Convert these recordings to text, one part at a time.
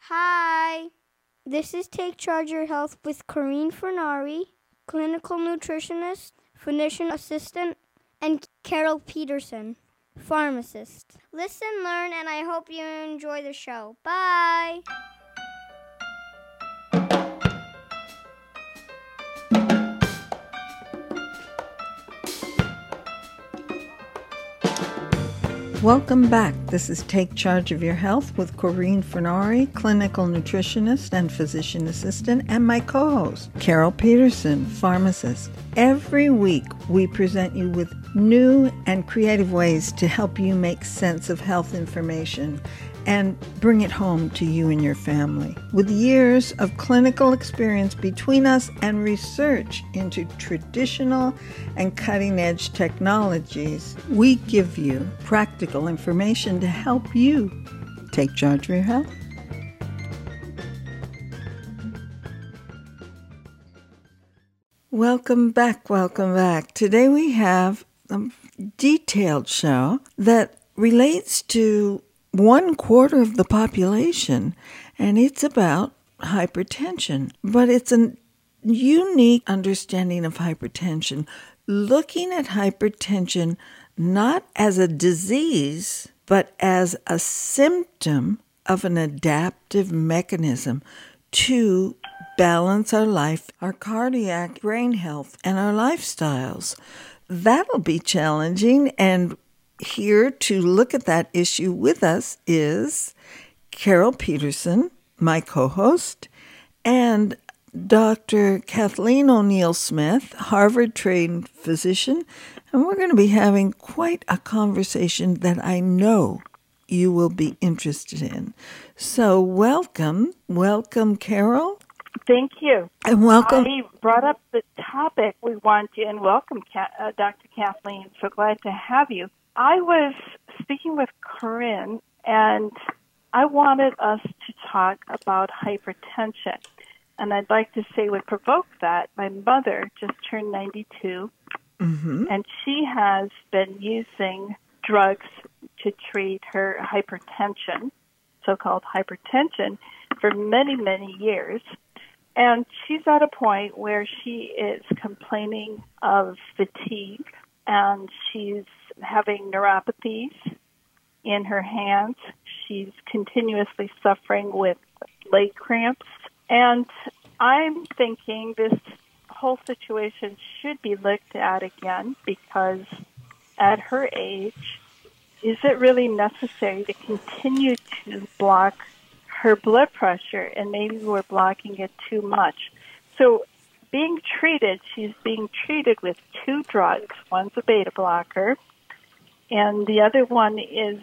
Hi, this is Take Charge Your Health with Corrine Fernari, clinical nutritionist, physician assistant, and Carol Peterson, pharmacist. Listen, learn, and I hope you enjoy the show. Bye. Welcome back. This is Take Charge of Your Health with Corrine Fernari, clinical nutritionist and physician assistant, and my co-host, Carol Peterson, pharmacist. Every week, we present you with new and creative ways to help you make sense of health information and bring it home to you and your family. With years of clinical experience between us and research into traditional and cutting-edge technologies, we give you practical information to help you take charge of your health. Welcome back. Today we have a detailed show that relates to 1/4 of the population, and it's about hypertension. But it's a unique understanding of hypertension, looking at hypertension not as a disease, but as a symptom of an adaptive mechanism to balance our life, our cardiac, brain health, and our lifestyles. That'll be challenging, and here to look at that issue with us is Carol Peterson, my co-host, and Dr. Kathleen O'Neill Smith, Harvard-trained physician, and we're going to be having quite a conversation that I know you will be interested in. So welcome, Carol. Thank you. And welcome. I brought up the topic we want to, and welcome, Dr. Kathleen. So glad to have you. I was speaking with Corinne, and I wanted us to talk about hypertension. And I'd like to say what provoked that. My mother just turned 92, and she has been using drugs to treat her hypertension, so-called hypertension, for many, many years. And she's at a point where she is complaining of fatigue, and she's having neuropathies in her hands. She's continuously suffering with leg cramps. And I'm thinking this whole situation should be looked at again, because at her age, is it really necessary to continue to block her blood pressure? And maybe we're blocking it too much. So she's being treated with 2 drugs. One's a beta blocker, and the other one is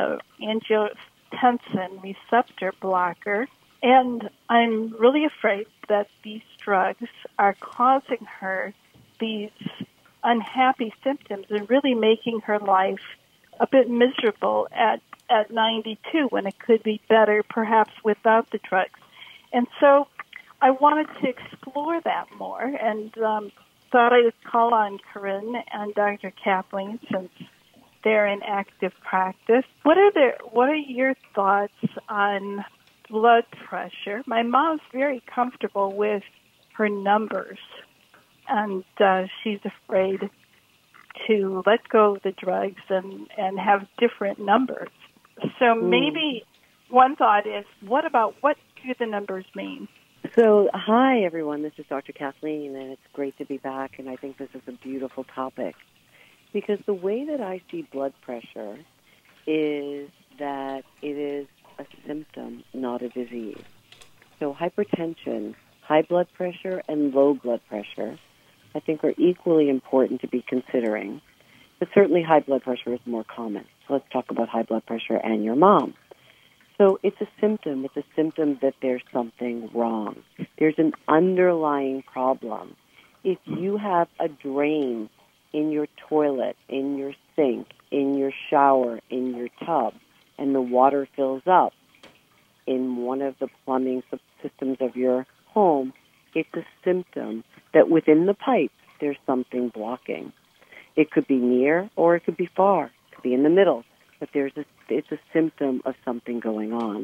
angiotensin receptor blocker. And I'm really afraid that these drugs are causing her these unhappy symptoms and really making her life a bit miserable at 92, when it could be better perhaps without the drugs. And so I wanted to explore that more, and thought I would call on Corinne and Dr. Kathleen, since they're in active practice. What are your thoughts on blood pressure? My mom's very comfortable with her numbers, and she's afraid to let go of the drugs and have different numbers. So maybe one thought is, what do the numbers mean? So, hi, everyone. This is Dr. Kathleen, and it's great to be back, and I think this is a beautiful topic, because the way that I see blood pressure is that it is a symptom, not a disease. So hypertension, high blood pressure, and low blood pressure, I think, are equally important to be considering. But certainly high blood pressure is more common. So let's talk about high blood pressure and your mom. So it's a symptom. It's a symptom that there's something wrong. There's an underlying problem. If you have a drain in your toilet, in your sink, in your shower, in your tub, and the water fills up in one of the plumbing systems of your home, it's a symptom that within the pipe there's something blocking. It could be near or it could be far. It could be in the middle. But it's a symptom of something going on.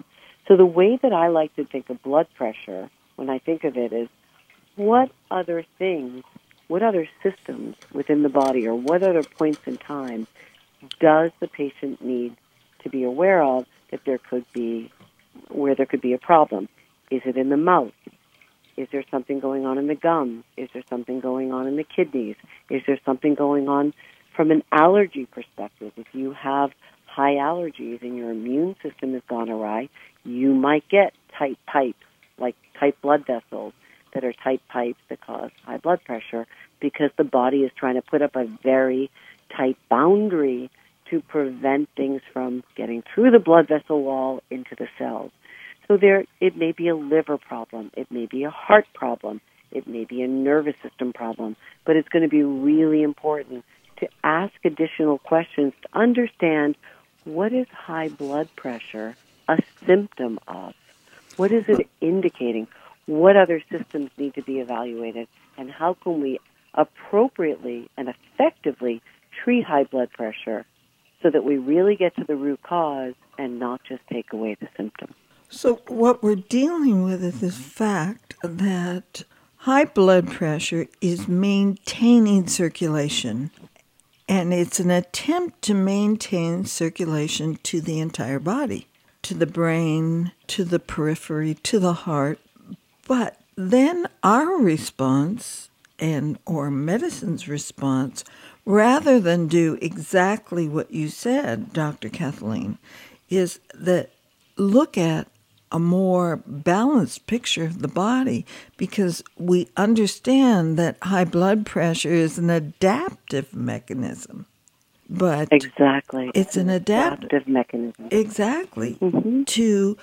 So the way that I like to think of blood pressure, when I think of it, is what other things, what other systems within the body, or what other points in time does the patient need to be aware of that there could be, where there could be a problem? Is it in the mouth? Is there something going on in the gums? Is there something going on in the kidneys? Is there something going on from an allergy perspective? If you have high allergies and your immune system has gone awry, you might get tight pipes, like tight blood vessels that are tight pipes that cause high blood pressure, because the body is trying to put up a very tight boundary to prevent things from getting through the blood vessel wall into the cells. So it may be a liver problem, it may be a heart problem, it may be a nervous system problem, but it's going to be really important to ask additional questions to understand, what is high blood pressure a symptom of? What is it indicating? What other systems need to be evaluated? And how can we appropriately and effectively treat high blood pressure so that we really get to the root cause and not just take away the symptom? So what we're dealing with is this fact that high blood pressure is maintaining circulation, and it's an attempt to maintain circulation to the entire body, to the brain, to the periphery, to the heart. But then our response, or medicine's response, rather than do exactly what you said, Dr. Kathleen, is that look at a more balanced picture of the body, because we understand that high blood pressure is an adaptive mechanism. But exactly, it's an adaptive mechanism. Exactly. Mm-hmm. To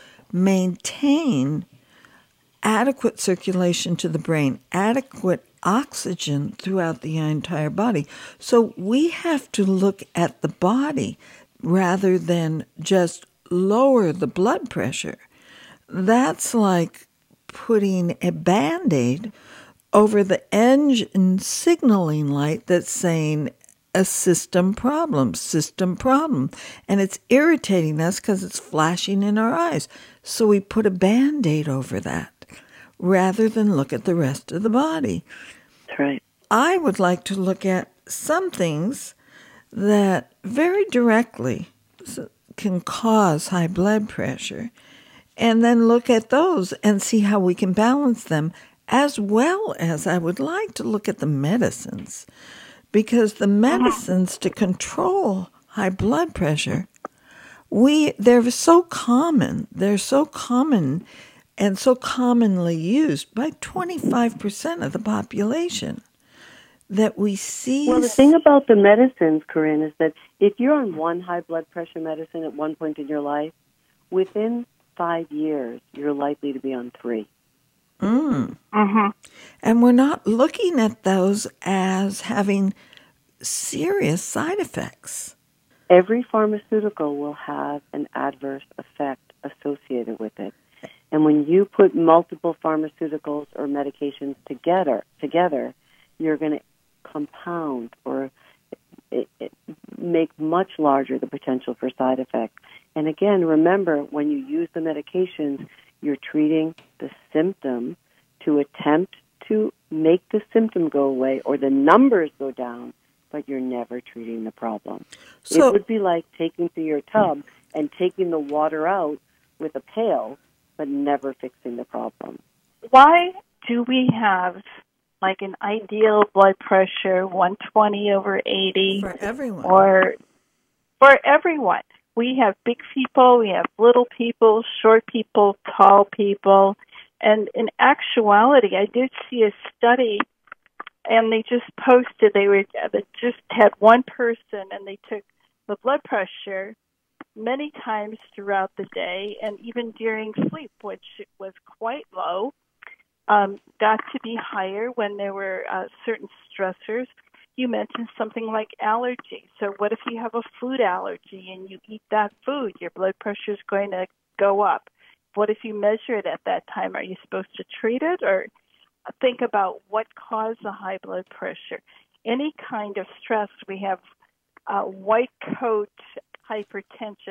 maintain adequate circulation to the brain, adequate oxygen throughout the entire body. So we have to look at the body rather than just lower the blood pressure. That's like putting a Band-Aid over the engine signaling light that's saying a system problem. And it's irritating us because it's flashing in our eyes. So we put a Band-Aid over that rather than look at the rest of the body. That's right. I would like to look at some things that very directly can cause high blood pressure, and then look at those and see how we can balance them, as well as I would like to look at the medicines, because the medicines to control high blood pressure, they're so common and so commonly used by 25% of the population that we see. Well, the thing about the medicines, Corinne, is that if you're on one high blood pressure medicine at one point in your life, within 5 years, you're likely to be on 3. Mm-hmm. And we're not looking at those as having serious side effects. Every pharmaceutical will have an adverse effect associated with it. And when you put multiple pharmaceuticals or medications together, you're going to compound or make much larger the potential for side effects. And again, remember, when you use the medications, you're treating the symptom to attempt to make the symptom go away or the numbers go down, but you're never treating the problem. So, it would be like taking to your tub and taking the water out with a pail, but never fixing the problem. Why do we have like an ideal blood pressure, 120/80? For everyone. Or for everyone. We have big people, we have little people, short people, tall people. And in actuality, I did see a study, and they just posted, they just had one person, and they took the blood pressure many times throughout the day, and even during sleep, which was quite low, got to be higher when there were certain stressors. You mentioned something like allergy. So what if you have a food allergy and you eat that food? Your blood pressure is going to go up. What if you measure it at that time? Are you supposed to treat it, or think about what caused the high blood pressure? Any kind of stress. We have white coat hypertension.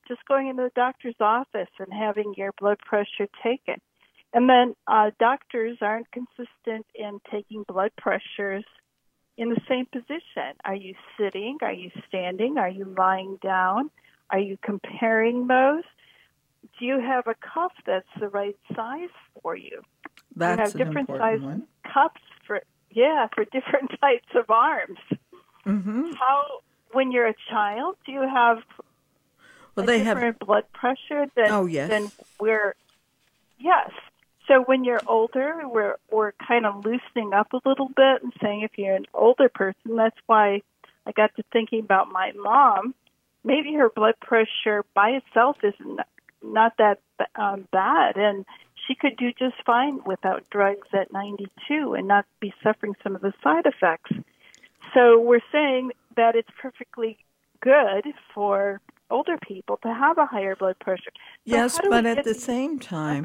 just going into the doctor's office and having your blood pressure taken. And then doctors aren't consistent in taking blood pressures in the same position. Are you sitting? Are you standing? Are you lying down? Are you comparing those? Do you have a cuff that's the right size for you? That's you have an different important size one. cuffs for different types of arms. Mm-hmm. When you're a child, do you have different blood pressure than yes. So when you're older, we're kind of loosening up a little bit and saying if you're an older person, that's why I got to thinking about my mom. Maybe her blood pressure by itself is not that bad, and she could do just fine without drugs at 92 and not be suffering some of the side effects. So we're saying that it's perfectly good for older people to have a higher blood pressure. Yes, but at the same time,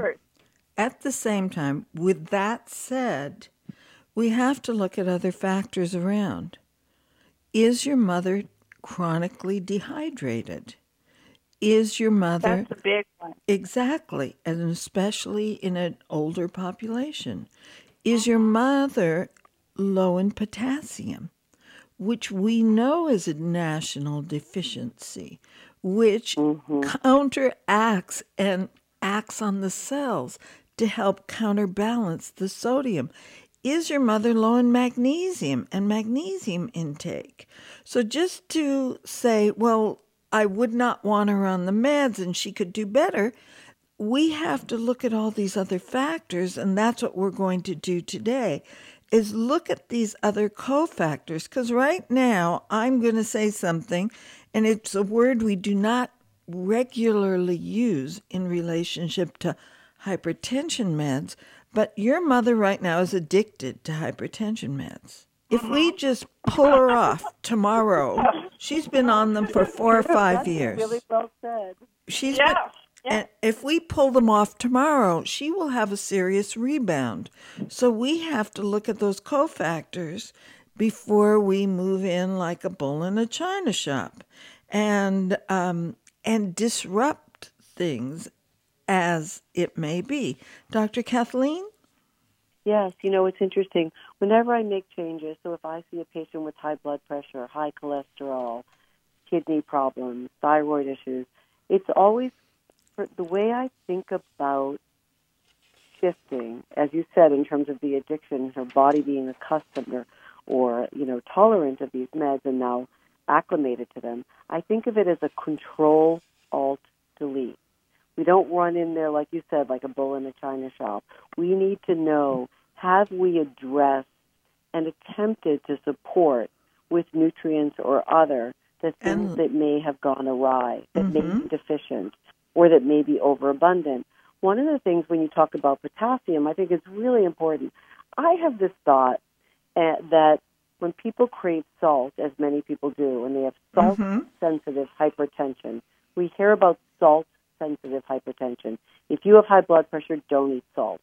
with that said, we have to look at other factors around. Is your mother chronically dehydrated? Is your mother... That's a big one. Exactly, and especially in an older population. Is your mother low in potassium, which we know is a national deficiency, which counteracts and acts on the cells to help counterbalance the sodium? Is your mother low in magnesium and magnesium intake? So just to say, well, I would not want her on the meds and she could do better, we have to look at all these other factors, and that's what we're going to do today, is look at these other cofactors. Because right now, I'm going to say something, and it's a word we do not regularly use in relationship to hypertension meds, but your mother right now is addicted to hypertension meds. If we just pull her off tomorrow, she's been on them for 4 or 5 years. Really well said. And if we pull them off tomorrow, she will have a serious rebound. So we have to look at those cofactors before we move in like a bull in a china shop, and disrupt things as it may be. Dr. Kathleen? Yes, it's interesting. Whenever I make changes, so if I see a patient with high blood pressure, high cholesterol, kidney problems, thyroid issues, it's always the way I think about shifting, as you said, in terms of the addiction, her body being accustomed or tolerant of these meds and now acclimated to them. I think of it as a control, alt, delete. We don't run in there, like you said, like a bull in a china shop. We need to know, have we addressed and attempted to support with nutrients or other the things that may have gone awry, that may be deficient, or that may be overabundant. One of the things when you talk about potassium, I think is really important. I have this thought that when people crave salt, as many people do, and they have salt-sensitive hypertension, we hear about salt-sensitive hypertension. If you have high blood pressure, don't eat salt.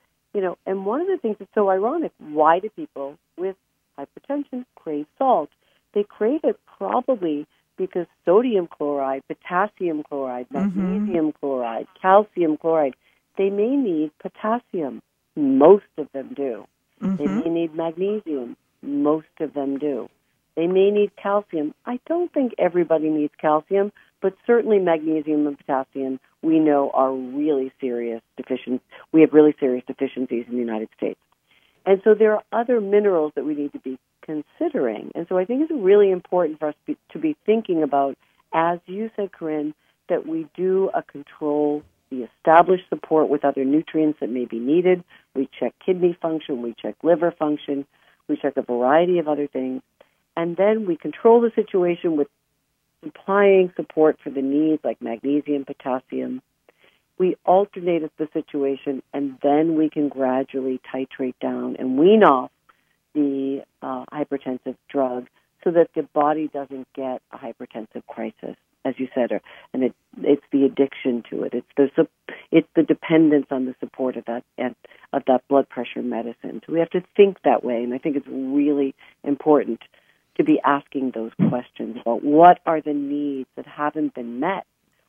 And one of the things that's so ironic, why do people with hypertension crave salt? They crave it probably because sodium chloride, potassium chloride, magnesium chloride, calcium chloride, they may need potassium. Most of them do. They may need magnesium. Most of them do. They may need calcium. I don't think everybody needs calcium, but certainly magnesium and potassium we know are really serious deficiencies. We have really serious deficiencies in the United States. And so there are other minerals that we need to be considering. And so I think it's really important for us to be thinking about, as you said, Corinne, that we do a control, we establish support with other nutrients that may be needed. We check kidney function, we check liver function, we check a variety of other things. And then we control the situation with supplying support for the needs like magnesium, potassium. We alternate the situation, and then we can gradually titrate down and wean off the hypertensive drug so that the body doesn't get a hypertensive crisis, as you said, and it's the addiction to it. It's the dependence on the support of that blood pressure medicine. So we have to think that way, and I think it's really important to be asking those questions about what are the needs that haven't been met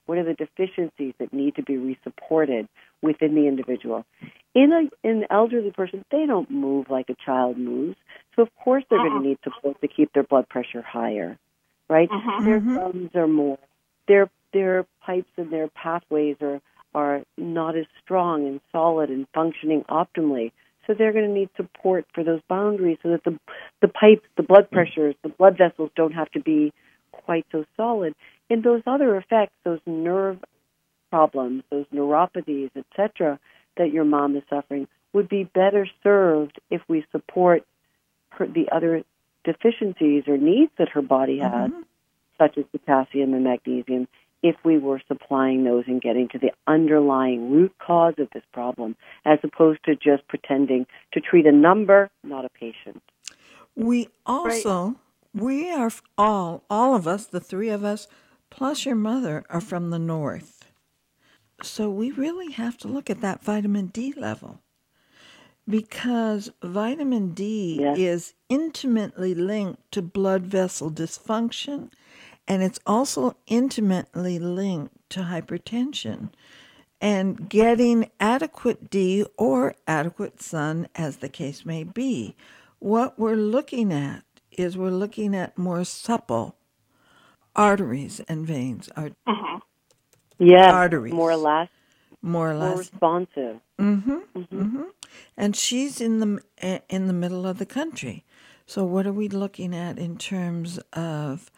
What are the deficiencies that need to be resupported within the individual? In an elderly person, they don't move like a child moves. So, of course, they're going to need support to keep their blood pressure higher, right? Their thumbs are more. Their pipes and their pathways are not as strong and solid and functioning optimally. So they're going to need support for those boundaries so that the pipes, the blood pressures, the blood vessels don't have to be quite so solid. And those other effects, those nerve problems, those neuropathies, etc., that your mom is suffering, would be better served if we support the other deficiencies or needs that her body has, such as potassium and magnesium, if we were supplying those and getting to the underlying root cause of this problem, as opposed to just pretending to treat a number, not a patient. We also, we are all of us, the three of us, plus your mother, are from the north. So we really have to look at that vitamin D level, because vitamin D is intimately linked to blood vessel dysfunction, and it's also intimately linked to hypertension. And getting adequate D or adequate sun, as the case may be. What we're looking at is we're looking at more supple arteries and veins. Arteries. More elastic. More responsive. And she's in the middle of the country. So what are we looking at in terms of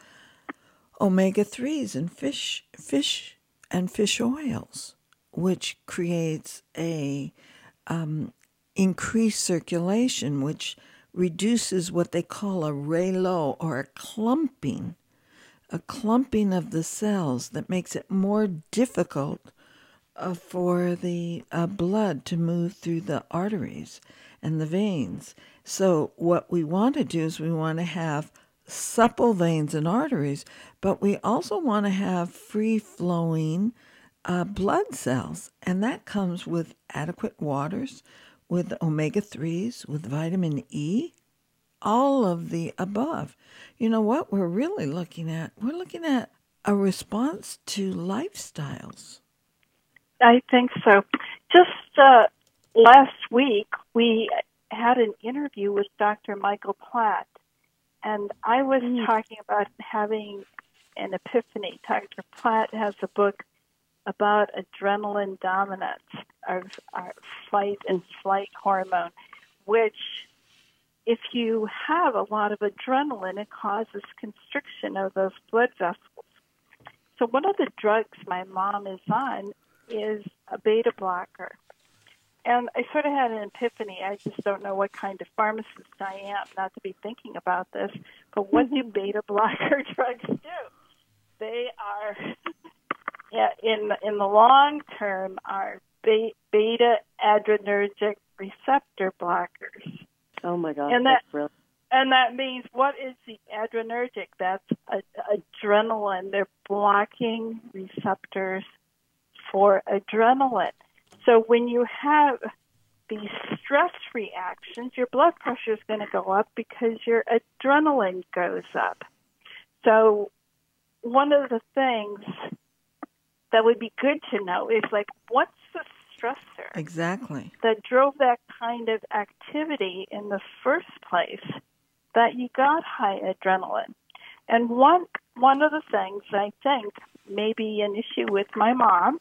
omega-3s and fish and fish oils, which creates a increased circulation, which reduces what they call a raylow, or a clumping of the cells that makes it more difficult for the blood to move through the arteries and the veins. So what we want to do is we want to have supple veins and arteries, but we also want to have free-flowing blood cells, and that comes with adequate waters, with omega-3s, with vitamin E, all of the above. You know what we're really looking at? We're looking at a response to lifestyles. I think so. Just last week, we had an interview with Dr. Michael Platt, and I was talking about having an epiphany. Dr. Platt has a book about adrenaline dominance, our fight and flight hormone, which, if you have a lot of adrenaline, it causes constriction of those blood vessels. So one of the drugs my mom is on is a beta blocker. And I sort of had an epiphany. I just don't know what kind of pharmacist I am not to be thinking about this. But what do beta blocker drugs do? They are, in the long term, are beta adrenergic receptor blockers. Oh my gosh, that's brilliant. And that means, what is the adrenergic? That's adrenaline. They're blocking receptors for adrenaline. So when you have these stress reactions, your blood pressure is going to go up because your adrenaline goes up. So one of the things that would be good to know is, like, what's the stressor Exactly. that drove that kind of activity in the first place that you got high adrenaline? And one of the things I think may be an issue with my mom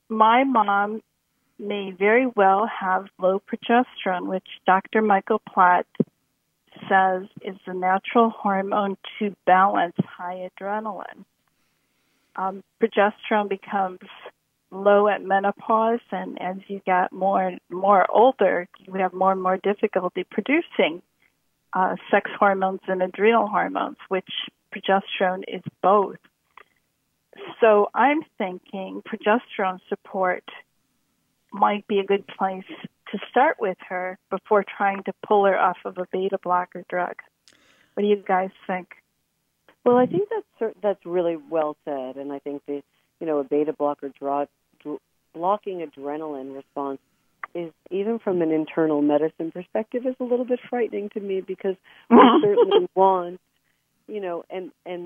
may very well have low progesterone, which Dr. Michael Platt says is the natural hormone to balance high adrenaline. Progesterone becomes low at menopause, and as you get more older, you have more and more difficulty producing sex hormones and adrenal hormones, which progesterone is both. So I'm thinking progesterone support might be a good place to start with her before trying to pull her off of a beta blocker drug. What do you guys think? Well, I think that's really well said, and I think that, a beta blocker drug blocking adrenaline response is, even from an internal medicine perspective, is a little bit frightening to me, because we certainly want, and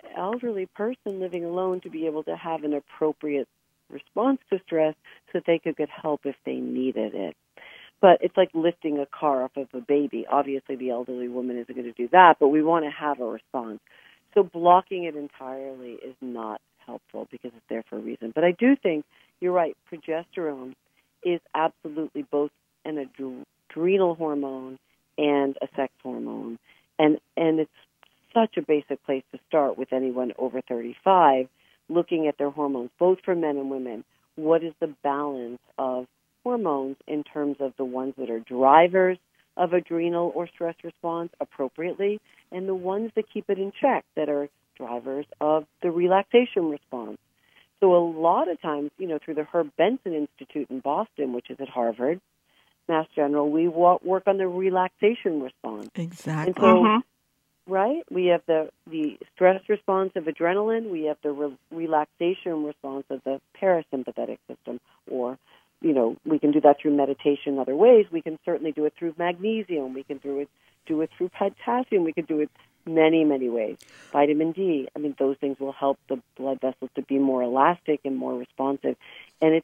elderly person living alone to be able to have an appropriate response to stress so that they could get help if they needed it. But it's like lifting a car off of a baby. Obviously, the elderly woman isn't going to do that, but we want to have a response. So blocking it entirely is not helpful because it's there for a reason. But I do think you're right. Progesterone is absolutely both an adrenal hormone and a sex hormone. And it's such a basic place to start with anyone over 35, looking at their hormones, both for men and women. What is the balance of hormones in terms of the ones that are drivers of adrenal or stress response appropriately, and the ones that keep it in check that are drivers of the relaxation response. So a lot of times, through the Herb Benson Institute in Boston, which is at Harvard, Mass General, we work on the relaxation response. Exactly. And so, right, we have the stress response of adrenaline, we have the relaxation response of the parasympathetic system, or we can do that through meditation in other ways. We can certainly do it through magnesium. We can do it through potassium. We can do it many, many ways. Vitamin D, those things will help the blood vessels to be more elastic and more responsive. And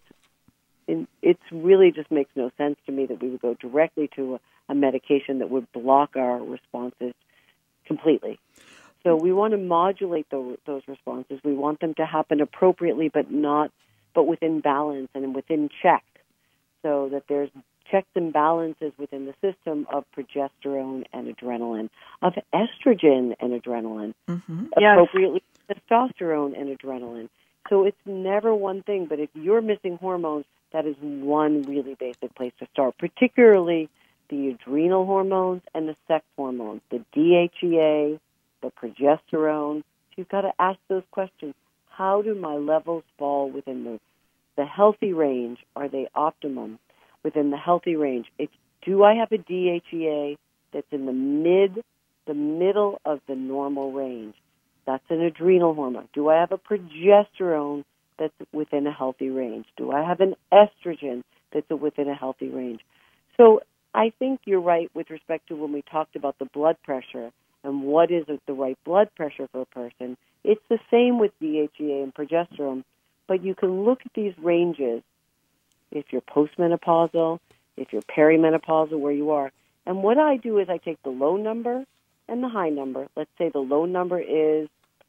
it's really just makes no sense to me that we would go directly to a medication that would block our responses completely. So we want to modulate those responses. We want them to happen appropriately, but within balance and within check, so that there's checks and balances within the system of progesterone and adrenaline, of estrogen and adrenaline, appropriately testosterone and adrenaline. So it's never one thing, but if you're missing hormones, that is one really basic place to start, particularly the adrenal hormones and the sex hormones, the DHEA, the progesterone. So you've got to ask those questions. How do my levels fall within the healthy range? Are they optimum within the healthy range? Do I have a DHEA that's in the middle of the normal range? That's an adrenal hormone. Do I have a progesterone that's within a healthy range? Do I have an estrogen that's within a healthy range? So I think you're right with respect to when we talked about the blood pressure and what is the right blood pressure for a person. It's the same with DHEA and progesterone, but you can look at these ranges if you're postmenopausal, if you're perimenopausal, where you are. And what I do is I take the low number and the high number. Let's say the low number is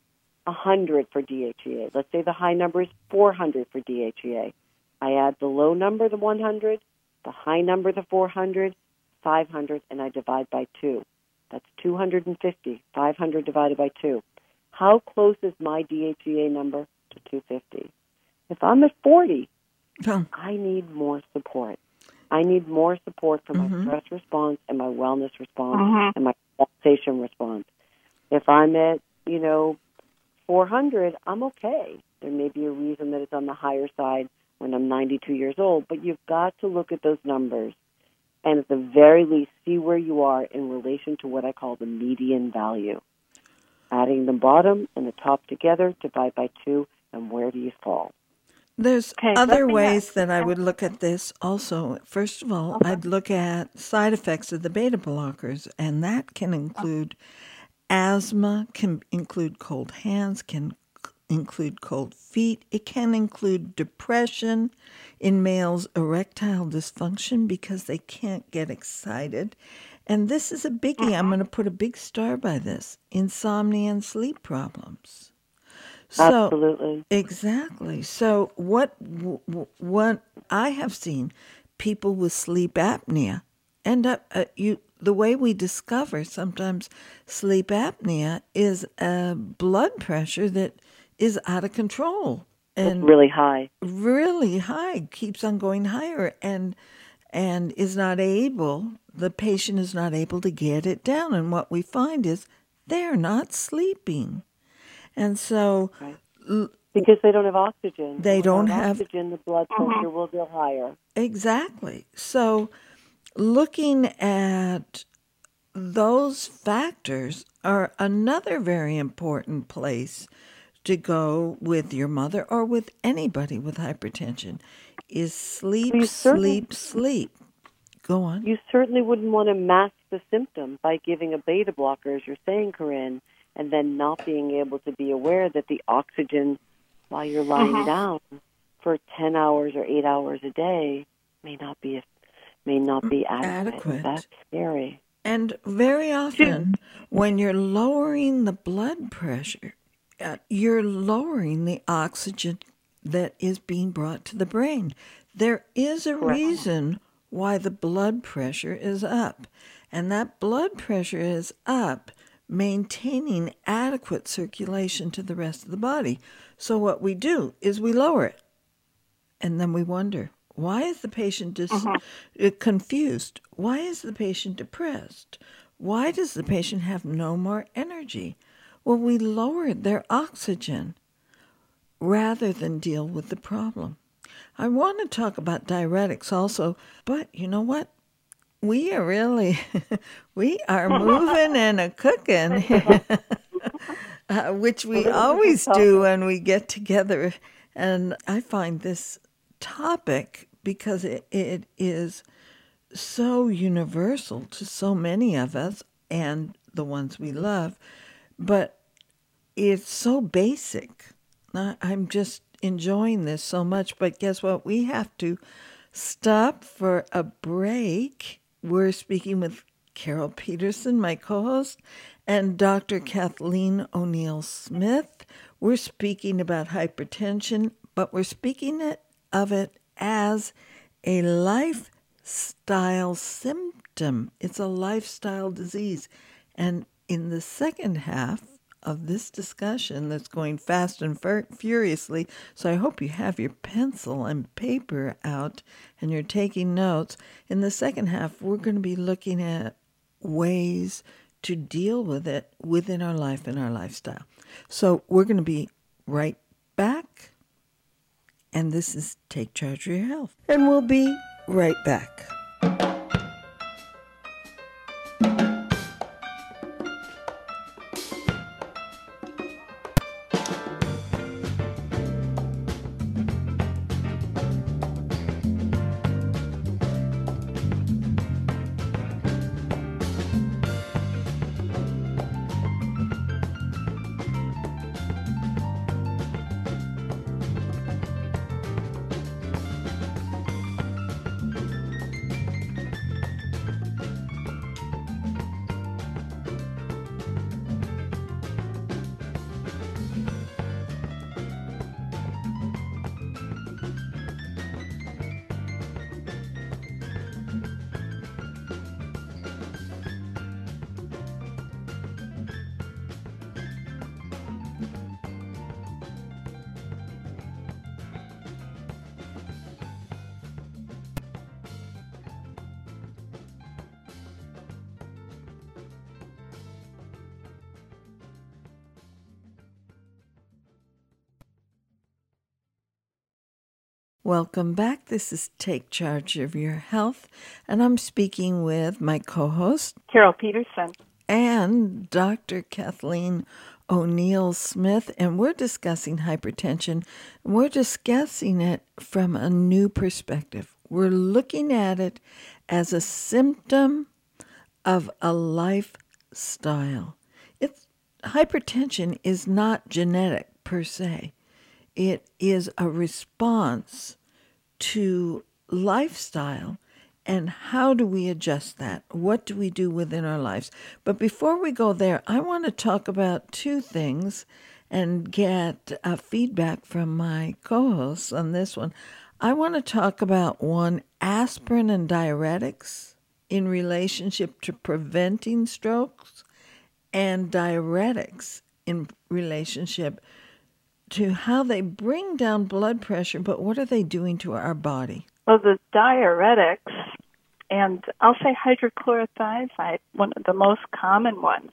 100 for DHEA. Let's say the high number is 400 for DHEA. I add the low number, the 100, the high number, the 400, 500, and I divide by 2. That's 250, 500 divided by 2. How close is my DHEA number to 250? If I'm at 40, I need more support. I need more support for my stress response and my wellness response and my relaxation response. If I'm at, 400, I'm okay. There may be a reason that it's on the higher side when I'm 92 years old, but you've got to look at those numbers and at the very least see where you are in relation to what I call the median value. Adding the bottom and the top together, divide by 2, and where do you fall? There's other ways that I would look at this also. First of all, I'd look at side effects of the beta blockers, and that can include asthma, can include cold hands, can include cold feet. It can include depression, in males, erectile dysfunction because they can't get excited. And this is a biggie. I'm going to put a big star by this. Insomnia and sleep problems. So, absolutely. Exactly. So what I have seen, people with sleep apnea end up, the way we discover sometimes sleep apnea is a blood pressure that is out of control. And it's really high. Really high, keeps on going higher and is not able, the patient is not able to get it down. And what we find is they're not sleeping. And so, because they don't have oxygen. They don't have oxygen, the blood pressure will go higher. Exactly. So looking at those factors are another very important place to go with your mother or with anybody with hypertension is sleep. Go on. You certainly wouldn't want to mask the symptom by giving a beta blocker, as you're saying, Corinne, and then not being able to be aware that the oxygen while you're lying down for 10 hours or 8 hours a day may not be adequate. That's scary. And very often, when you're lowering the blood pressure, you're lowering the oxygen that is being brought to the brain. There is a reason why the blood pressure is up. And that blood pressure is up, maintaining adequate circulation to the rest of the body. So what we do is we lower it. And then we wonder, why is the patient confused? Why is the patient depressed? Why does the patient have no more energy? Well, we lowered their oxygen rather than deal with the problem. I want to talk about diuretics also, but you know what? We are really, we are moving and a-cooking, which we always do when we get together. And I find this topic, because it is so universal to so many of us and the ones we love, but it's so basic. I'm just enjoying this so much, but guess what? We have to stop for a break. We're speaking with Carol Peterson, my co-host, and Dr. Kathleen O'Neill Smith. We're speaking about hypertension, but we're speaking of it as a lifestyle symptom. It's a lifestyle disease. And in the second half of this discussion that's going fast and furiously, so I hope you have your pencil and paper out and you're taking notes. In the second half, we're going to be looking at ways to deal with it within our life and our lifestyle. So we're going to be right back. And this is Take Charge of Your Health. And we'll be right back. Welcome back. This is Take Charge of Your Health, and I'm speaking with my co-host, Carol Peterson, and Dr. Kathleen O'Neill Smith, and we're discussing hypertension. We're discussing it from a new perspective. We're looking at it as a symptom of a lifestyle. Hypertension is not genetic per se. It is a response to lifestyle, and how do we adjust that? What do we do within our lives? But before we go there, I want to talk about two things and get feedback from my co-hosts on this one. I want to talk about one, aspirin and diuretics in relationship to preventing strokes, and diuretics in relationship to how they bring down blood pressure, but what are they doing to our body? Well, the diuretics, and I'll say hydrochlorothiazide, one of the most common ones.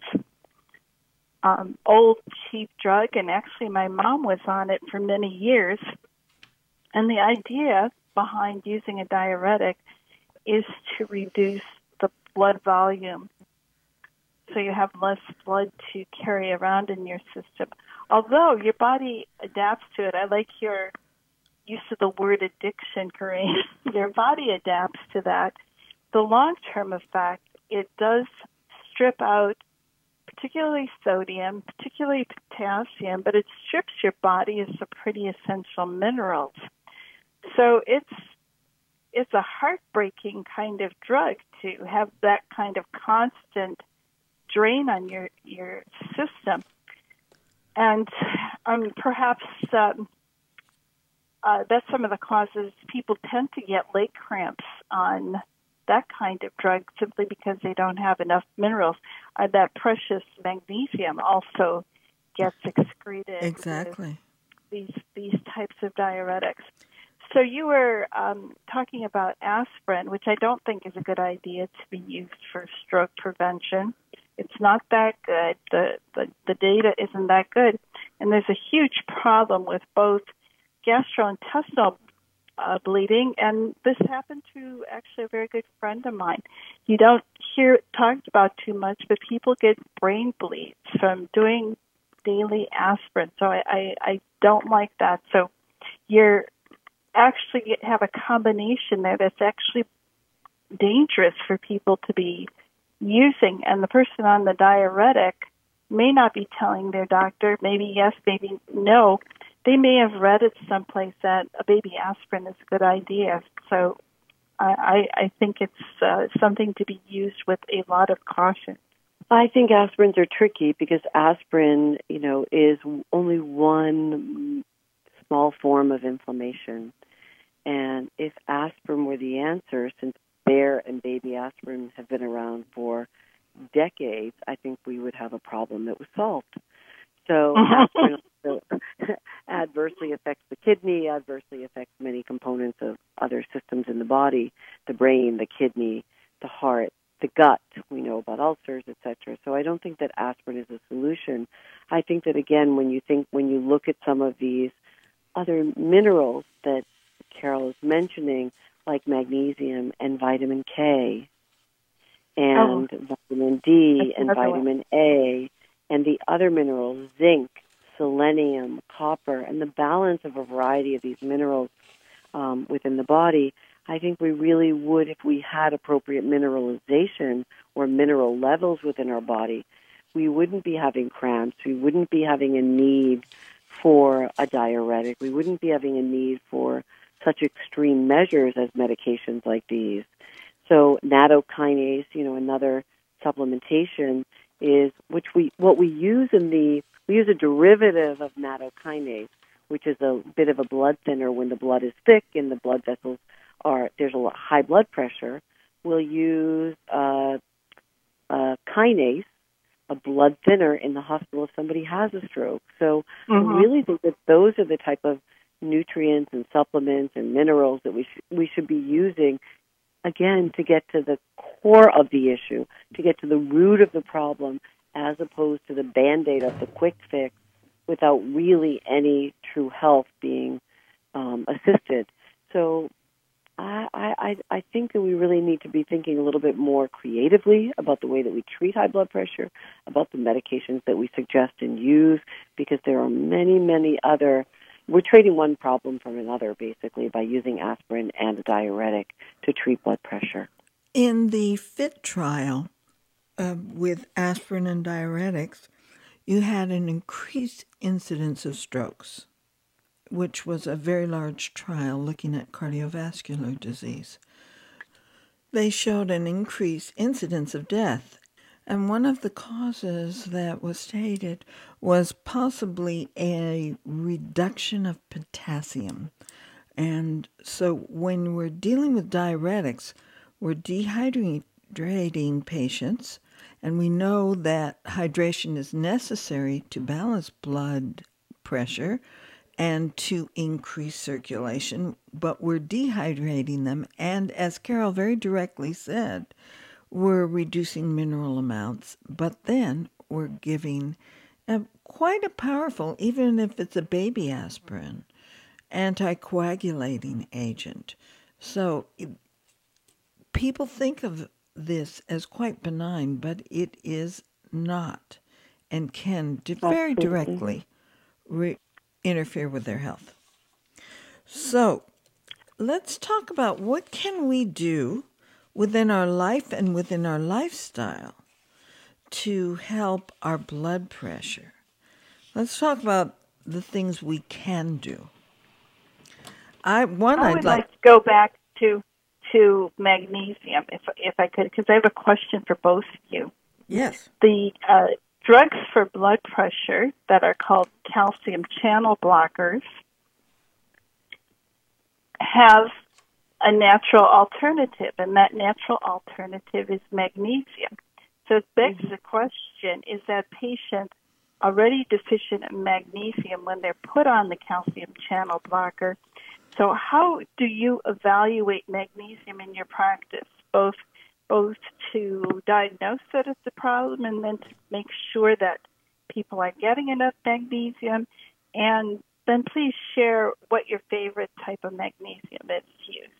Old, cheap drug, and actually my mom was on it for many years. And the idea behind using a diuretic is to reduce the blood volume, so you have less blood to carry around in your system. Although your body adapts to it. I like your use of the word addiction, Corinne. Your body adapts to that. The long-term effect, it does strip out particularly sodium, particularly potassium, but it strips your body of some pretty essential minerals. So it's a heartbreaking kind of drug to have that kind of constant drain on your system. And perhaps that's some of the causes. People tend to get leg cramps on that kind of drug simply because they don't have enough minerals. That precious magnesium also gets excreted. Exactly. With these types of diuretics. So you were talking about aspirin, which I don't think is a good idea to be used for stroke prevention. It's not that good. The data isn't that good. And there's a huge problem with both gastrointestinal bleeding, and this happened to actually a very good friend of mine. You don't hear it talked about too much, but people get brain bleeds from doing daily aspirin. So I don't like that. So you're actually have a combination there that's actually dangerous for people to be using. And the person on the diuretic may not be telling their doctor, maybe yes, maybe no. They may have read it someplace that a baby aspirin is a good idea. So I think it's something to be used with a lot of caution. I think aspirins are tricky because aspirin, is only one small form of inflammation. And if aspirin were the answer, since bear and baby aspirin have been around for decades, I think we would have a problem that was solved. So aspirin also adversely affects the kidney, adversely affects many components of other systems in the body, the brain, the kidney, the heart, the gut. We know about ulcers, etc. So I don't think that aspirin is a solution. I think that, again, when you look at some of these other minerals that Carol is mentioning, like magnesium and vitamin K and vitamin D and vitamin A, and the other minerals, zinc, selenium, copper, and the balance of a variety of these minerals within the body, I think we really would, if we had appropriate mineralization or mineral levels within our body, we wouldn't be having cramps, we wouldn't be having a need for a diuretic, we wouldn't be having a need for such extreme measures as medications like these. So nattokinase, another supplementation is what we use we use a derivative of nattokinase, which is a bit of a blood thinner when the blood is thick and the blood vessels there's a high blood pressure. We'll use a kinase, a blood thinner, in the hospital if somebody has a stroke. So I really think that those are the type of nutrients and supplements and minerals that we should be using, again, to get to the core of the issue, to get to the root of the problem, as opposed to the Band-Aid of the quick fix without really any true health being assisted. So I think that we really need to be thinking a little bit more creatively about the way that we treat high blood pressure, about the medications that we suggest and use, because there are many, many other. We're trading one problem from another, basically, by using aspirin and a diuretic to treat blood pressure. In the FIT trial with aspirin and diuretics, you had an increased incidence of strokes, which was a very large trial looking at cardiovascular disease. They showed an increased incidence of death, and one of the causes that was stated was possibly a reduction of potassium. And so when we're dealing with diuretics, we're dehydrating patients, and we know that hydration is necessary to balance blood pressure and to increase circulation, but we're dehydrating them, and as Carol very directly said, we're reducing mineral amounts, but then we're giving quite a powerful, even if it's a baby aspirin, anticoagulating agent. So people think of this as quite benign, but it is not, and can very directly interfere with their health. So let's talk about what can we do within our life and within our lifestyle to help our blood pressure. Let's talk about the things we can do. I would like to go back to magnesium, if I could, because I have a question for both of you. Yes. The drugs for blood pressure that are called calcium channel blockers have a natural alternative, and that natural alternative is magnesium. So it begs the question, is that patient already deficient in magnesium when they're put on the calcium channel blocker? So how do you evaluate magnesium in your practice, both to diagnose that it's a problem and then to make sure that people are getting enough magnesium? And then please share what your favorite type of magnesium is to use.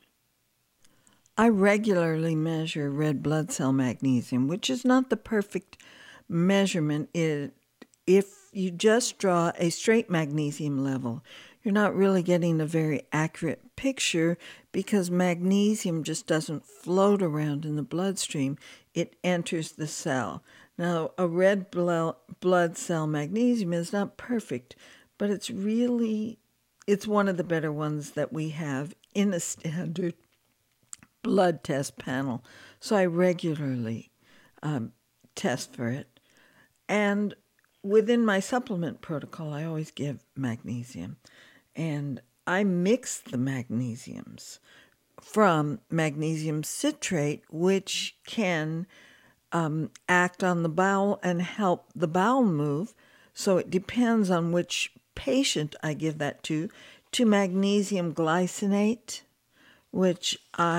I regularly measure red blood cell magnesium, which is not the perfect measurement. If you just draw a straight magnesium level, you're not really getting a very accurate picture because magnesium just doesn't float around in the bloodstream. It enters the cell. Now, a red blood cell magnesium is not perfect, but it's one of the better ones that we have in a standard blood test panel. So I regularly test for it. And within my supplement protocol, I always give magnesium. And I mix the magnesiums from magnesium citrate, which can act on the bowel and help the bowel move. So it depends on which patient I give that to magnesium glycinate, which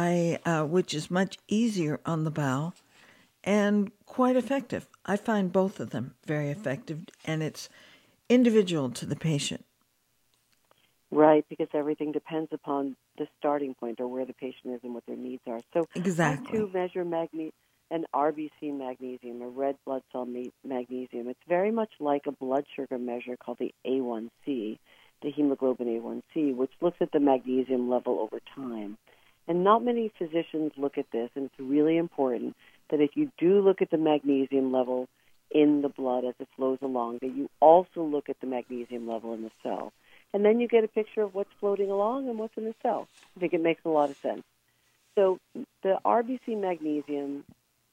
is much easier on the bowel and quite effective. I find both of them very effective, and it's individual to the patient. Right, because everything depends upon the starting point or where the patient is and what their needs are. So exactly. How to measure an RBC magnesium, a red blood cell magnesium, it's very much like a blood sugar measure called the A1C, the hemoglobin A1C, which looks at the magnesium level over time. And not many physicians look at this, and it's really important that if you do look at the magnesium level in the blood as it flows along, that you also look at the magnesium level in the cell. And then you get a picture of what's floating along and what's in the cell. I think it makes a lot of sense. So the RBC magnesium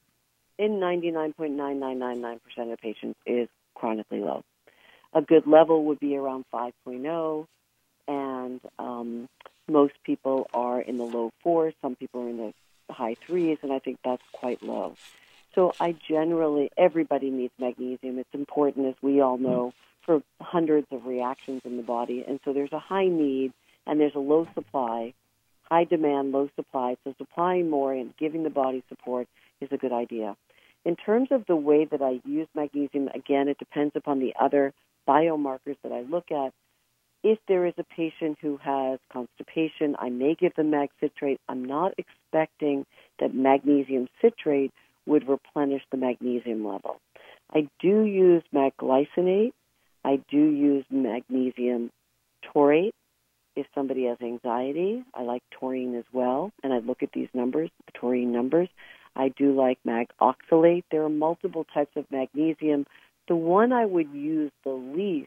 in 99.9999% of patients is chronically low. A good level would be around 5.0, and most people are in the low 4s. Some people are in the high 3s, and I think that's quite low. So everybody needs magnesium. It's important, as we all know, for hundreds of reactions in the body. And so there's a high need and there's a low supply, high demand, low supply. So supplying more and giving the body support is a good idea. In terms of the way that I use magnesium, again, it depends upon the other biomarkers that I look at. If there is a patient who has constipation, I may give them mag citrate. I'm not expecting that magnesium citrate would replenish the magnesium level. I do use magglycinate. I do use magnesium taurate. If somebody has anxiety, I like taurine as well, and I look at these numbers, the taurine numbers. I do like magoxalate. There are multiple types of magnesium. The one I would use the least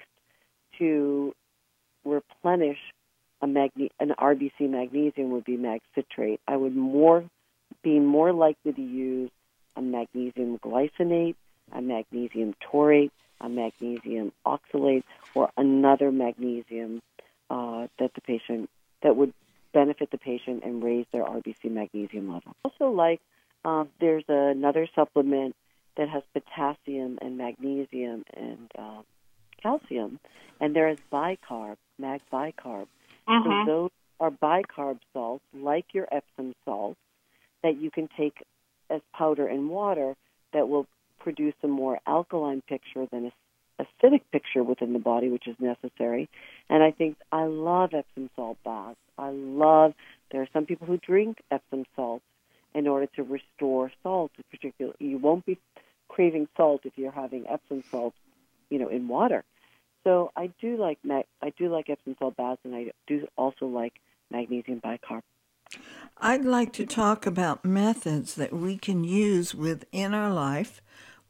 to replenish an RBC magnesium would be mag citrate. I would be more likely to use a magnesium glycinate, a magnesium taurate, a magnesium oxalate, or another magnesium that would benefit the patient and raise their RBC magnesium level. Also, there's another supplement that has potassium and magnesium and calcium, and there is bicarb, mag bicarb. So those are bicarb salts, like your Epsom salts, that you can take as powder and water that will produce a more alkaline picture than an acidic picture within the body, which is necessary. And I love Epsom salt baths. There are some people who drink Epsom salts in order to restore salt. Particularly, you won't be craving salt if you're having Epsom salt, in water. So I do like Epsom salt baths, and I do also like magnesium bicarb. I'd like to talk about methods that we can use within our life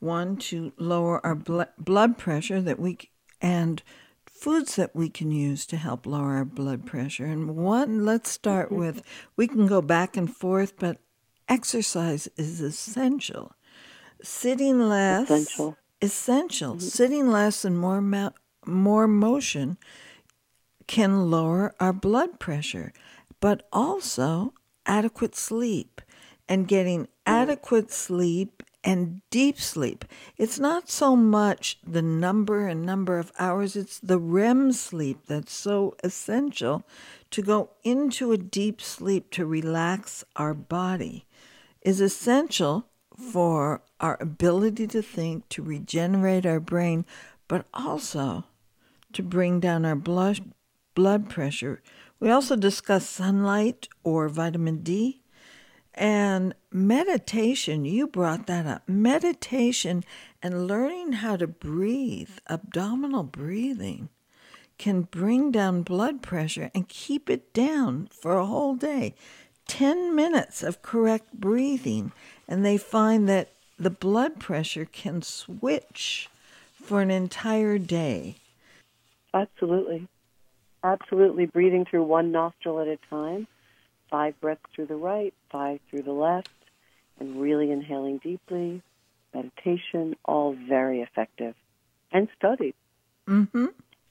one, to lower our blood pressure and foods that we can use to help lower our blood pressure. And one, let's start with, we can go back and forth, but exercise is essential. Sitting less. Essential. Sitting less and more motion can lower our blood pressure, but also adequate sleep. And getting adequate sleep and deep sleep. It's not so much the number of hours, it's the REM sleep that's so essential to go into a deep sleep to relax our body, is essential for our ability to think, to regenerate our brain, but also to bring down our blood pressure. We also discussed sunlight or vitamin D. And meditation, you brought that up. Meditation and learning how to breathe, abdominal breathing, can bring down blood pressure and keep it down for a whole day. 10 minutes of correct breathing, and they find that the blood pressure can switch for an entire day. Absolutely. Absolutely. Breathing through one nostril at a time. 5 breaths through the right, 5 through the left, and really inhaling deeply. Meditation, all very effective and studied. Mm-hmm.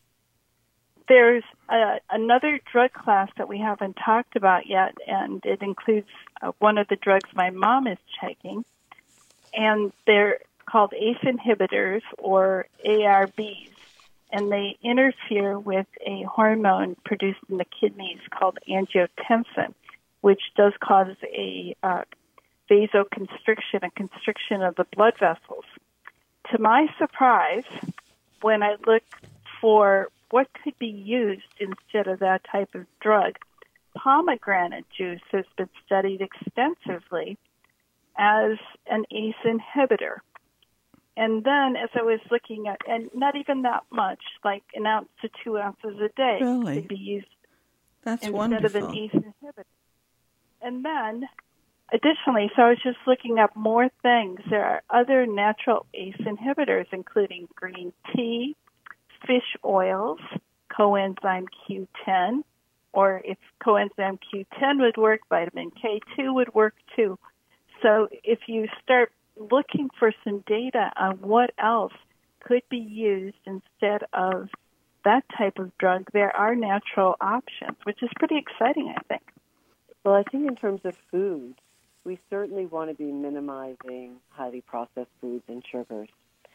There's another drug class that we haven't talked about yet, and it includes one of the drugs my mom is taking, and they're called ACE inhibitors, or ARBs, and they interfere with a hormone produced in the kidneys called angiotensin, which does cause a vasoconstriction, a constriction of the blood vessels. To my surprise, when I looked for what could be used instead of that type of drug, pomegranate juice has been studied extensively as an ACE inhibitor. And then as I was looking at, and not even that much, like an ounce to 2 ounces a day could be used That's instead wonderful. of an ACE inhibitor. And then, additionally, so I was just looking up more things. There are other natural ACE inhibitors, including green tea, fish oils, coenzyme Q10, or if coenzyme Q10 would work, vitamin K2 would work too. So if you start looking for some data on what else could be used instead of that type of drug, there are natural options, which is pretty exciting, I think. Well, I think in terms of food, we certainly want to be minimizing highly processed foods and sugars,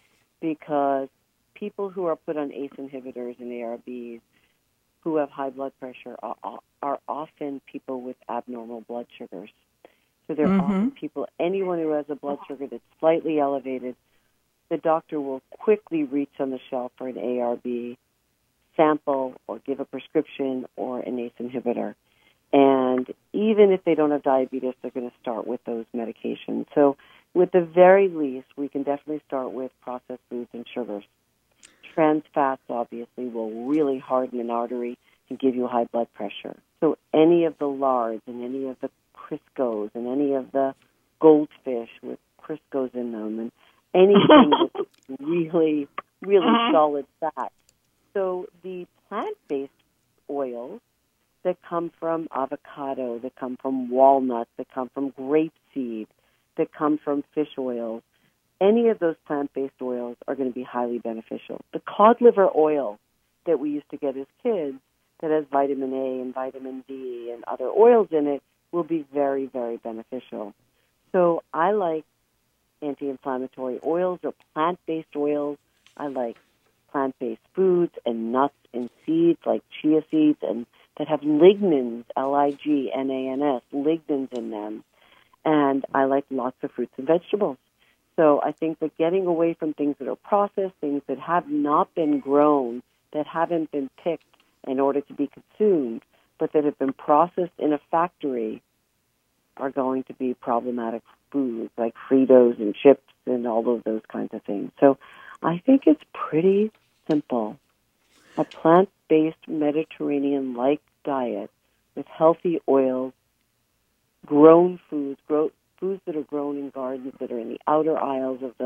because people who are put on ACE inhibitors and ARBs who have high blood pressure are often people with abnormal blood sugars. So they're often people, anyone who has a blood sugar that's slightly elevated, the doctor will quickly reach on the shelf for an ARB, sample, or give a prescription or an ACE inhibitor. And even if they don't have diabetes, they're going to start with those medications. So with the very least, we can definitely start with processed foods and sugars. Trans fats, obviously, will really harden an artery and give you high blood pressure. So any of the lards and any of the Criscos and any of the goldfish with Criscos in them and anything that's really, really solid fat. So the plant-based oils that come from avocado, that come from walnuts, that come from grapeseed, that come from fish oils, any of those plant-based oils are going to be highly beneficial. The cod liver oil that we used to get as kids that has vitamin A and vitamin D and other oils in it will be very, very beneficial. So I like anti-inflammatory oils or plant-based oils. I like plant-based foods and nuts and seeds like chia seeds and that have lignans, Lignans, lignans in them. And I like lots of fruits and vegetables. So I think that getting away from things that are processed, things that have not been grown, that haven't been picked in order to be consumed, but that have been processed in a factory are going to be problematic foods like Fritos and chips and all of those kinds of things. So I think it's pretty simple. A plant-based Mediterranean-like diet with healthy oils, grown foods, foods that are grown in gardens that are in the outer aisles of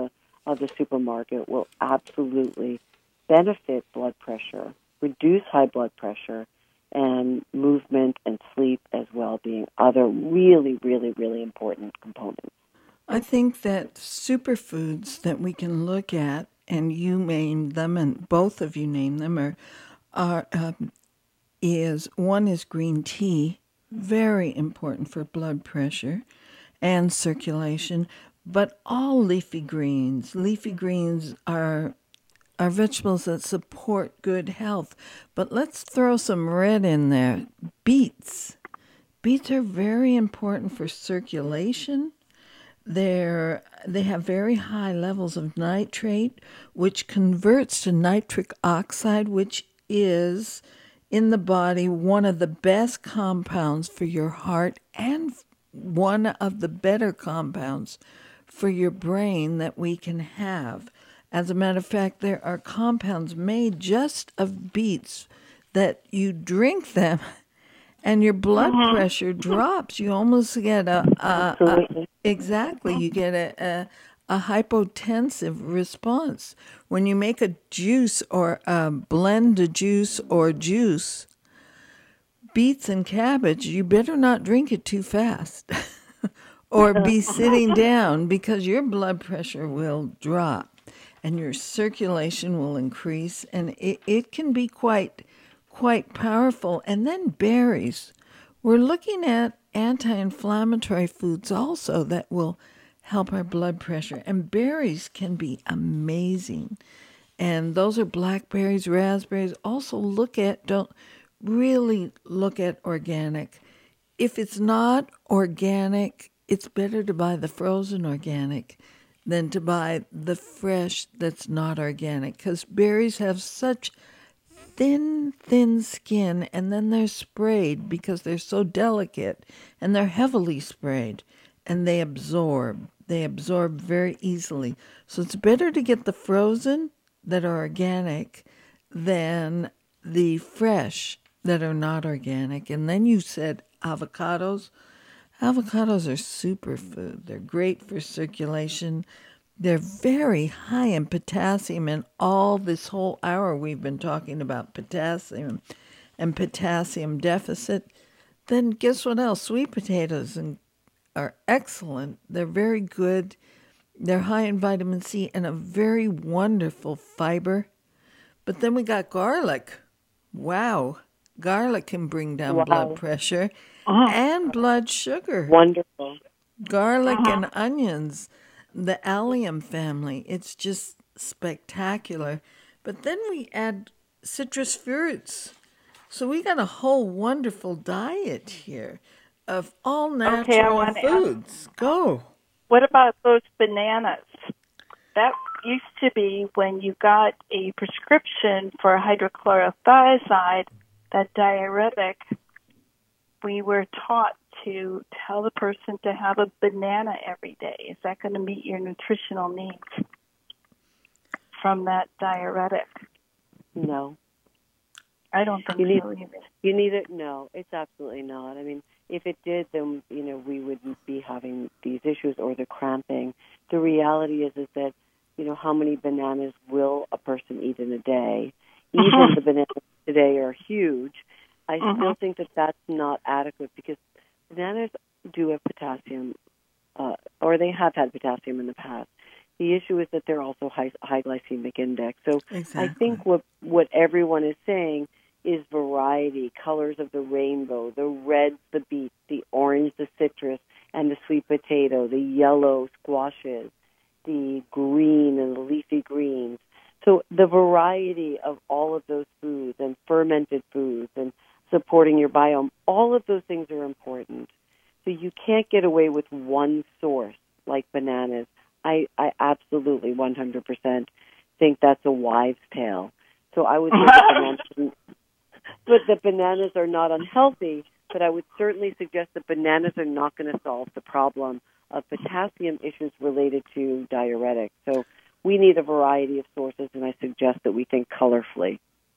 of the supermarket will absolutely benefit blood pressure, reduce high blood pressure, and movement and sleep as well being other really, really, really important components. I think that superfoods that we can look at, and you named them, and both of you named them, is one is green tea, very important for blood pressure and circulation, but all leafy greens. Leafy greens are vegetables that support good health. But let's throw some red in there. Beets. Beets are very important for circulation. They have very high levels of nitrate, which converts to nitric oxide, which is in the body one of the best compounds for your heart and one of the better compounds for your brain that we can have. As a matter of fact, there are compounds made just of beets that you drink them and your blood pressure drops. You almost get you get a hypotensive response. When you make a juice or blend a juice or juice, beets and cabbage, you better not drink it too fast or be sitting down because your blood pressure will drop and your circulation will increase, and it can be quite powerful. And then berries. We're looking at anti-inflammatory foods also that will help our blood pressure. And berries can be amazing. And those are blackberries, raspberries. Also don't really look at organic. If it's not organic, it's better to buy the frozen organic than to buy the fresh that's not organic, because berries have such thin skin, and then they're sprayed because they're so delicate, and they're heavily sprayed, and they absorb very easily. So it's better to get the frozen that are organic than the fresh that are not organic. And then you said avocados. Avocados are superfood. They're great for circulation. They're very high in potassium, and all this whole hour we've been talking about potassium and potassium deficit. Then guess what else? Sweet potatoes are excellent. They're very good. They're high in vitamin C and a very wonderful fiber. But then we got garlic. Wow. Garlic can bring down blood pressure and blood sugar. Wonderful. Garlic and onions. The allium family, it's just spectacular. But then we add citrus fruits. So we got a whole wonderful diet here of all natural foods. Go. What about those bananas? That used to be when you got a prescription for hydrochlorothiazide, that diuretic, we were taught to tell the person to have a banana every day. Is that going to meet your nutritional needs from that diuretic? No. I don't think so either. You need it? No, it's absolutely not. I mean, if it did, then, we wouldn't be having these issues or the cramping. The reality is that, how many bananas will a person eat in a day? Even the bananas today are huge. I still think that that's not adequate, because bananas do have potassium, or they have had potassium in the past. The issue is that they're also high glycemic index. So exactly. I think what everyone is saying is variety, colors of the rainbow, the red, the beet, the orange, the citrus, and the sweet potato, the yellow squashes, the green and the leafy greens. So the variety of all of those foods and fermented foods and supporting your biome, all of those things are important. So you can't get away with one source like bananas. I absolutely 100% think that's a wives' tale. So I would say that bananas are not unhealthy, but I would certainly suggest that bananas are not going to solve the problem of potassium issues related to diuretics. So we need a variety of sources, and I suggest that we think colorfully.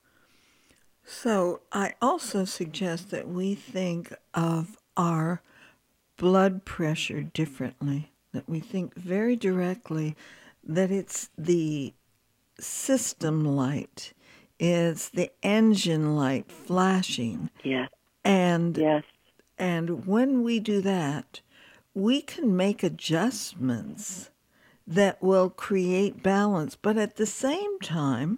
So I also suggest that we think of our blood pressure differently, that we think very directly that it's the system light, it's the engine light flashing. Yes. And Yes. And when we do that, we can make adjustments that will create balance. But at the same time,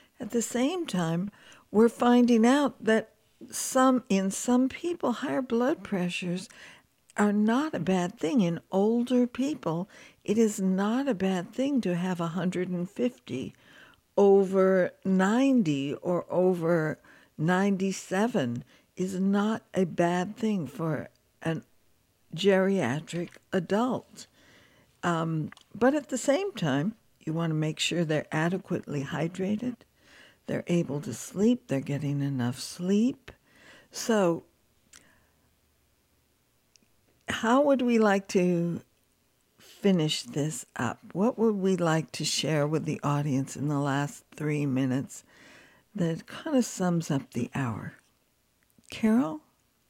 we're finding out that in some people, higher blood pressures are not a bad thing. In older people, it is not a bad thing to have 150 over 90 or over 97 is not a bad thing for an geriatric adult. But at the same time, you want to make sure they're adequately hydrated, they're able to sleep, they're getting enough sleep. So how would we like to finish this up? What would we like to share with the audience in the last 3 minutes that kind of sums up the hour? Carol?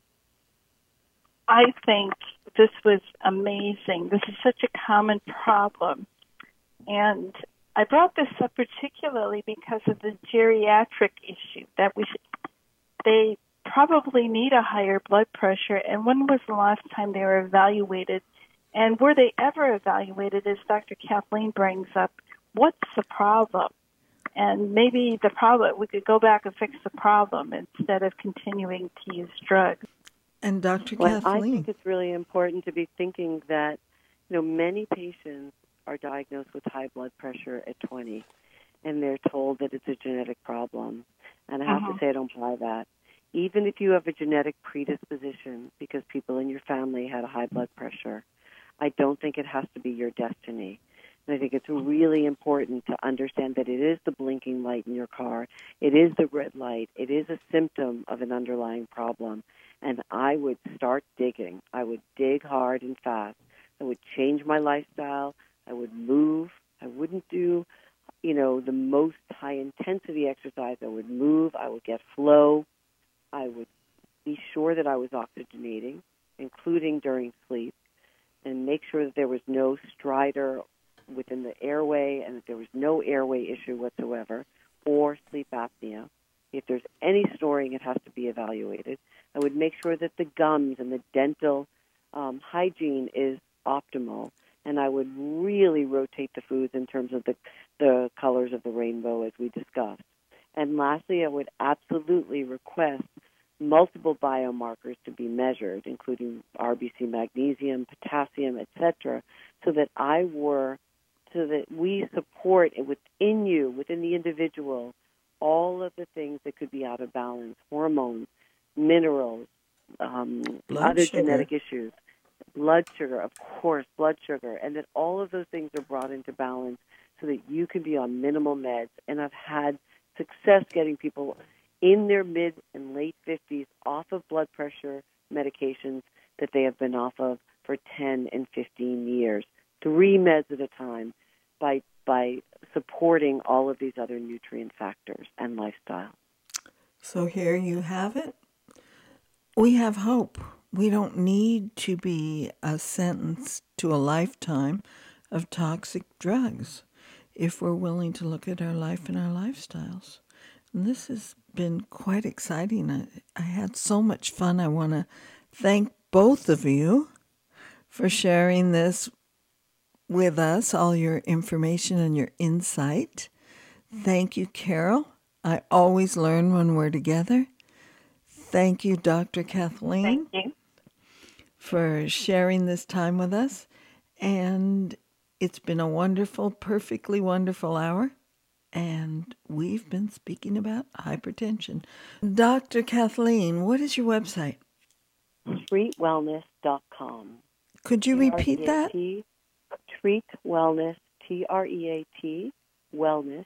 I think this was amazing. This is such a common problem. And I brought this up particularly because of the geriatric issue, that they probably need a higher blood pressure. And when was the last time they were evaluated? And were they ever evaluated, as Dr. Kathleen brings up? What's the problem? And maybe we could go back and fix the problem instead of continuing to use drugs. And Dr. Well, Kathleen? I think it's really important to be thinking that, many patients are diagnosed with high blood pressure at 20, and they're told that it's a genetic problem. And I have to say I don't buy that. Even if you have a genetic predisposition because people in your family had a high blood pressure, I don't think it has to be your destiny. And I think it's really important to understand that it is the blinking light in your car. It is the red light. It is a symptom of an underlying problem. And I would start digging. I would dig hard and fast. I would change my lifestyle. I would move. I wouldn't do, the most high-intensity exercise. I would move. I would get flow. I would be sure that I was oxygenating, including during sleep, and make sure that there was no stridor within the airway and that there was no airway issue whatsoever or sleep apnea. If there's any snoring, it has to be evaluated. I would make sure that the gums and the dental hygiene is optimal, and I would really rotate the foods in terms of the colors of the rainbow as we discussed. And lastly, I would absolutely request multiple biomarkers to be measured, including RBC magnesium, potassium, etc., so that we support within the individual, all of the things that could be out of balance, hormones, minerals, other genetic issues, blood sugar, of course, and that all of those things are brought into balance so that you can be on minimal meds. And I've had success getting people in their mid and late 50s off of blood pressure medications that they have been off of for 10 and 15 years, 3 meds at a time, by supporting all of these other nutrient factors and lifestyle. So here you have it. We have hope. We don't need to be sentenced to a lifetime of toxic drugs if we're willing to look at our life and our lifestyles. And this has been quite exciting. I had so much fun. I want to thank both of you for sharing this with us, all your information and your insight. Thank you, Carol. I always learn when we're together. Thank you, Dr. Kathleen. Thank you for sharing this time with us. And it's been a wonderful, perfectly wonderful hour. And we've been speaking about hypertension. Dr. Kathleen, what is your website? Treatwellness.com. Could you repeat that? Treat Wellness, TREAT, Wellness,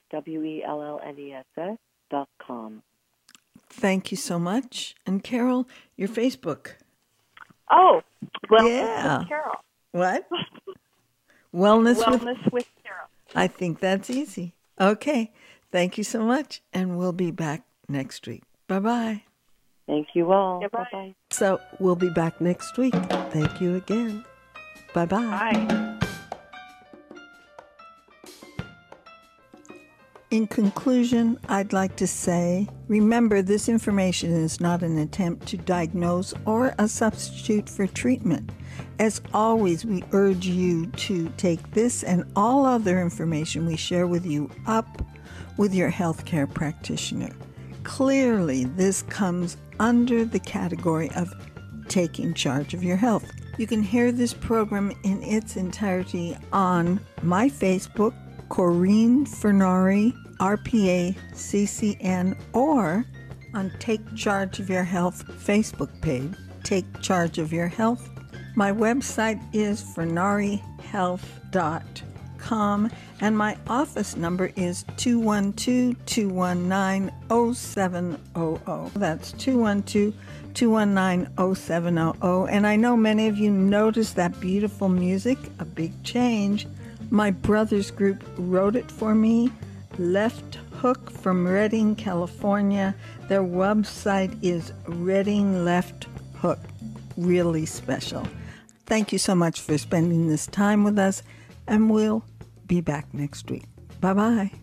WELLNESS.com. Thank you so much. And Carol, your Facebook. Oh, Wellness Yeah. with Carol. What? Wellness with Carol. I think that's easy. Okay. Thank you so much. And we'll be back next week. Bye-bye. Thank you all. Goodbye. Bye-bye. So we'll be back next week. Thank you again. Bye-bye. Bye. In conclusion, I'd like to say, remember this information is not an attempt to diagnose or a substitute for treatment. As always, we urge you to take this and all other information we share with you up with your healthcare practitioner. Clearly, this comes under the category of taking charge of your health. You can hear this program in its entirety on my Facebook, Corinne Furnari, RPA CCN, or on Take Charge of Your Health Facebook page, Take Charge of Your Health. My website is furnarihealth.com, and my office number is 212-219-0700. That's 212-219-0700. And I know many of you noticed that beautiful music, A Big Change. My brother's group wrote it for me, Left Hook from Redding, California. Their website is Redding Left Hook. Really special. Thank you so much for spending this time with us, and we'll be back next week. Bye-bye.